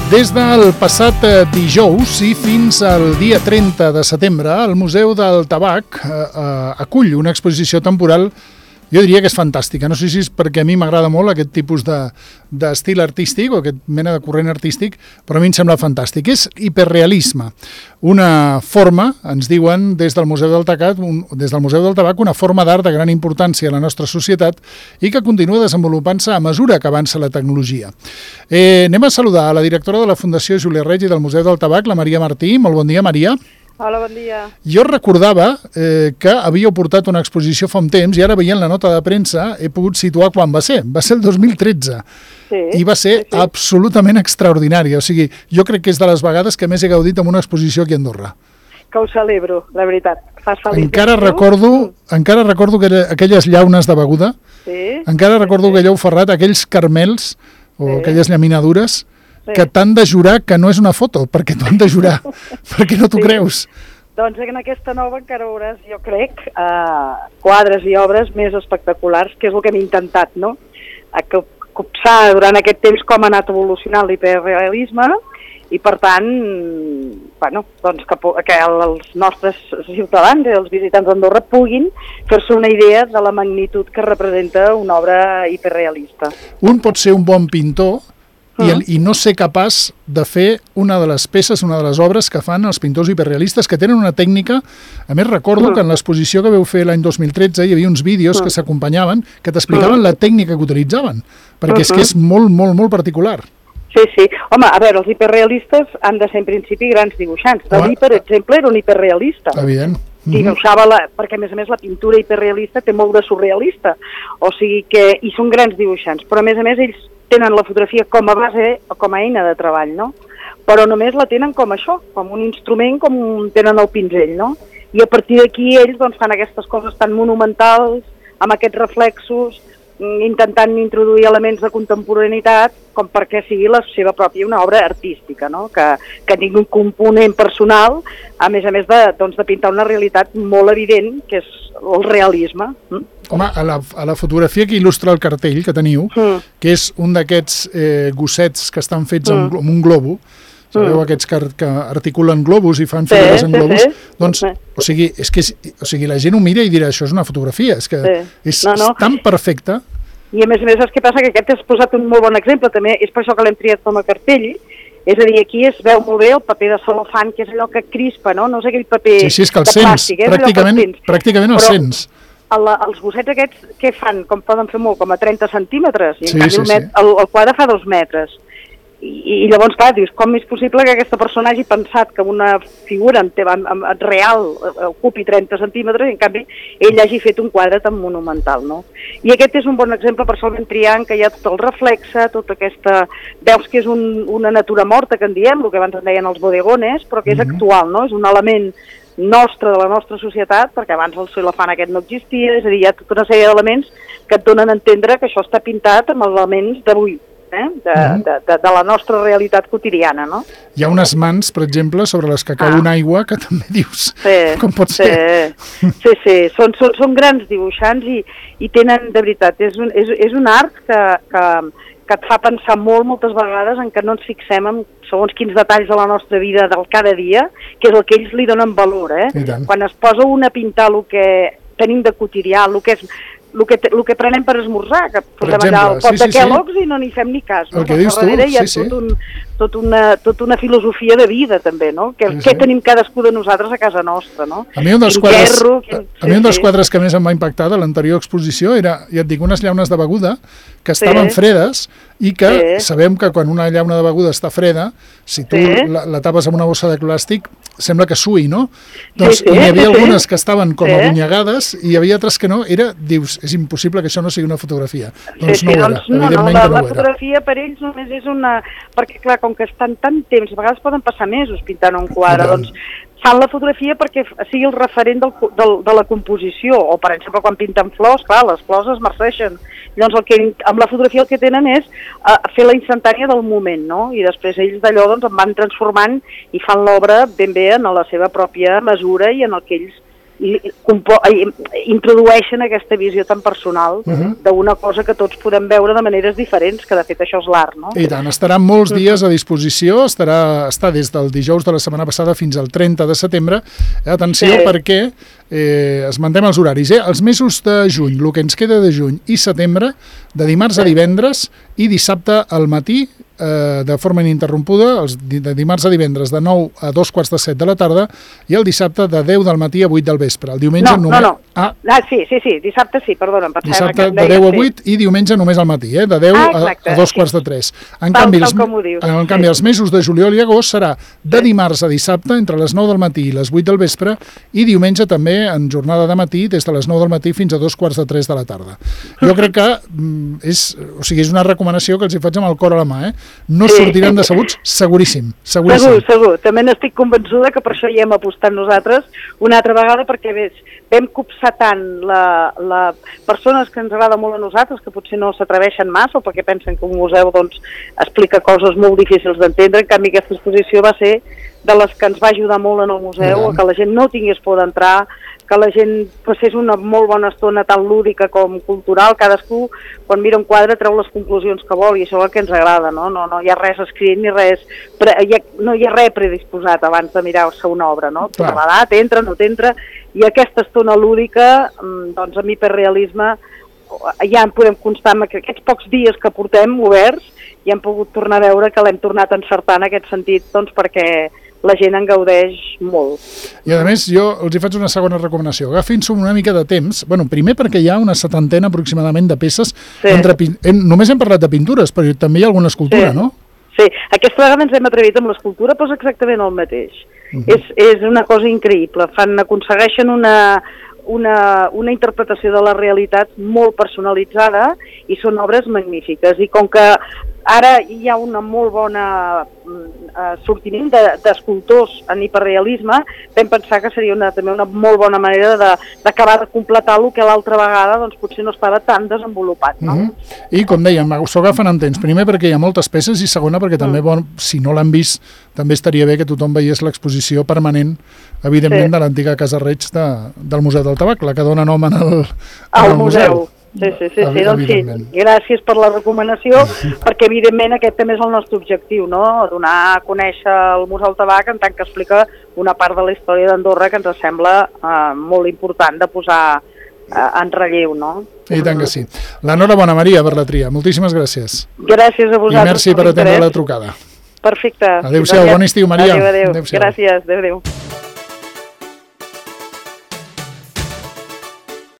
Des del passat dijous i fins al dia 30 de setembre, el Museu del Tabac acull una exposició temporal, jo diria que és fantàstica. No sé si és perquè a mi m'agrada molt aquest tipus d'estil artístic o aquest mena de corrent artístic, però a mi em sembla fantàstic. És hiperrealisme. Una forma, ens diuen des del Museu del Tabac, una forma d'art de gran importància a la nostra societat i que continua desenvolupant-se a mesura que avança la tecnologia. Anem a saludar a la directora de la Fundació Júlia Reig i del Museu del Tabac, la Maria Martí. Molt bon dia, Maria. Hola, bon dia. Jo recordava que havíeu portat una exposició fa un temps i ara veient la nota de premsa he pogut situar quan va ser. Va ser el 2013. Sí, i va ser absolutament extraordinària. O sigui, jo crec que és de les vegades que més he gaudit amb una exposició aquí a Andorra. Que ho celebro, la veritat. Fas feliç. Encara recordo que aquelles llaunes de beguda, encara recordo que allò ferrat, aquells carmels o aquelles llaminadures que t'han de jurar que no és una foto, perquè t'ho han de jurar, perquè no t'ho creus. Doncs en aquesta nova encara veuràs, jo crec, quadres i obres més espectaculars, que és el que hem intentat, no? Copsar durant aquest temps com ha anat evolucionant l'hiperrealisme i, per tant, bueno, doncs que els nostres ciutadans i els visitants d'Andorra puguin fer-se una idea de la magnitud que representa una obra hiperrealista. Un pot ser un bon pintor i no ser capaç de fer una de les peces, una de les obres que fan els pintors hiperrealistes, que tenen una tècnica. A més, recordo que en l'exposició que vau fer l'any 2013 hi havia uns vídeos que s'acompanyaven, que t'explicaven la tècnica que utilitzaven, perquè és que és molt, molt, molt particular. Sí. Home, a veure, els hiperrealistes han de ser en principi grans dibuixants. Dalí, per exemple, era un hiperrealista. Evident. Dibuixava perquè a més la pintura hiperrealista té molt de surrealista, o sigui que hi són grans dibuixants, però a més ells tenen la fotografia com a base o com a eina de treball, no? Però només la tenen com això, com un instrument, com tenen el pinzell, no? I a partir d'aquí ells doncs, fan aquestes coses tan monumentals, amb aquests reflexos, intentant introduir elements de contemporaneïtat com perquè sigui la seva pròpia una obra artística, no? Que tingui un component personal, a més de pintar una realitat molt evident, que és el realisme. Home, a la fotografia que il·lustra el cartell que teniu, que és un d'aquests gossets que estan fets amb un globo, sabeu, aquests que articulen globus i fan figures en globus, doncs, o sigui, la gent ho mira i dirà, això és una fotografia, és que és tan perfecta. I a més és que passa que aquest has posat un molt bon exemple, també és per això que l'hem triat com a cartell, és a dir, aquí es veu molt bé el paper de celofan, que és allò que crispa, no? No és aquell paper de plàstic, pràcticament el sents. Els gossets aquests, què fan? Com poden fer molt? Com a 30 centímetres? I en canvi el quadre fa 2 metres. I llavors, clar, dius, com és possible que aquesta persona hagi pensat que una figura real ocupi 30 centímetres i, en canvi, ell hagi fet un quadre tan monumental, no? I aquest és un bon exemple, per això el vam triar, que hi ha tot el reflexe, tota aquesta... Veus que és una natura morta, que en diem, el que abans en deien els bodegones, però que és actual, no? És un element nostre, de la nostra societat, perquè abans el celofan aquest no existia, és a dir, hi ha tota una sèrie d'elements que et donen a entendre que això està pintat amb elements d'avui, de la nostra realitat quotidiana, no? Hi ha unes mans, per exemple, sobre les que cau una aigua, que també dius, com pot ser? Sí, són grans dibuixants i tenen, de veritat, és un art que et fa pensar moltes vegades en que no ens fixem en segons quins detalls de la nostra vida del cada dia, que és el que ells li donen valor, Quan es posa un a pintar el que tenim de quotidià, el que prenem per esmorzar, que posem allà el pot de Kellogg's i no n'hi fem ni cas. El que dius tu, hi ha tota una filosofia de vida, també, no? Què tenim cadascú de nosaltres a casa nostra, no? A mi un dels quadres que més em va impactar de l'anterior exposició era, ja et dic, unes llaunes de beguda que estaven fredes i que sabem que quan una llauna de beguda està freda, si tu la tapes amb una bossa de plàstic, sembla que sui, no? Doncs hi havia algunes que estaven com abunyegades i hi havia altres que no. Dius, és impossible que això no sigui una fotografia. Doncs no ho era, evidentment que no ho era. La fotografia per ells només és una... Perquè, clar, com que estan tant temps, a vegades poden passar mesos pintant un quadre, doncs fan la fotografia perquè sigui el referent de la composició, o per exemple quan pinten flors, clar, les flors es marceixen. Llavors amb la fotografia el que tenen és fer la instantània del moment, no? I després ells d'allò doncs en van transformant i fan l'obra ben bé en la seva pròpia mesura i en el que ells introdueixen aquesta visió tan personal d'una cosa que tots podem veure de maneres diferents, que de fet això és l'art, no? I tant, estarà molts dies a disposició, està des del dijous de la setmana passada fins al 30 de setembre. Atenció, perquè esmentem els horaris. Els mesos de juny, el que ens queda de juny i setembre, de dimarts a divendres i dissabte al matí, de forma ininterrompuda, de dimarts a divendres de 9 a 2:45 de la tarda i el dissabte de 10 del matí a 8 del vespre. El diumenge només... No. Sí, dissabte sí, perdona'm. Dissabte de 10 a 8 i diumenge només al matí, de 10 a 2:45. En canvi, els mesos de juliol i agost serà de dimarts a dissabte entre les 9 del matí i les 8 del vespre i diumenge també en jornada de matí des de les 9 del matí fins a 2:45 de la tarda. Jo crec que és una recomanació que els hi faig amb el cor a la mà, No sortiran decebuts, seguríssim. Segur. També n'estic convençuda que per això hi hem apostat nosaltres una altra vegada, perquè vam copsar tant les persones que ens agrada molt a nosaltres, que potser no s'atreveixen massa o perquè pensen que un museu explica coses molt difícils d'entendre. En canvi, aquesta exposició va ser de les que ens va ajudar molt en el museu, que la gent no tingués por d'entrar, que la gent passés una molt bona estona tant lúdica com cultural. Cadascú, quan mira un quadre, treu les conclusions que vol, i això és el que ens agrada, no hi ha res escrit ni res, no hi ha res predisposat abans de mirar-se una obra, no? L'edat, entra, no t'entra, i aquesta estona lúdica, doncs amb hiperrealisme, ja en podem constar amb aquests pocs dies que portem oberts, i hem pogut tornar a veure que l'hem tornat a encertar en aquest sentit, doncs perquè la gent en gaudeix molt. I a més, jo els hi faig una segona recomanació. Agafin-s'ho una mica de temps. Primer perquè hi ha una 70 aproximadament de peces. Només hem parlat de pintures, però també hi ha alguna escultura, no? Sí, aquesta vegada ens hem atrevit amb l'escultura, però és exactament el mateix. És una cosa increïble. Aconsegueixen una interpretació de la realitat molt personalitzada i són obres magnífiques. I com que ara hi ha una molt bona sortiment d'escultors en hiperrealisme, vam pensar que seria també una molt bona manera d'acabar de completar el que l'altra vegada potser no estava tan desenvolupat. No? I com dèiem, s'ho agafen en temps. Primer perquè hi ha moltes peces i segona perquè també, si no l'han vist, també estaria bé que tothom veiés l'exposició permanent, evidentment, de l'antiga Casa Reig del Museu del Tabac, la que dona nom al museu. Sí, doncs sí, gràcies per la recomanació, perquè evidentment aquest també és el nostre objectiu, no? Donar a conèixer el Museu del Tabac en tant que explica una part de la història d'Andorra que ens sembla molt important de posar en relleu, no? I tant que sí. L'enhorabona, Maria, per la tria. Moltíssimes gràcies. Gràcies a vosaltres. I merci per atendre la trucada. Perfecte. Adéu-siau, bon estiu, Maria. Adéu. Gràcies, adéu.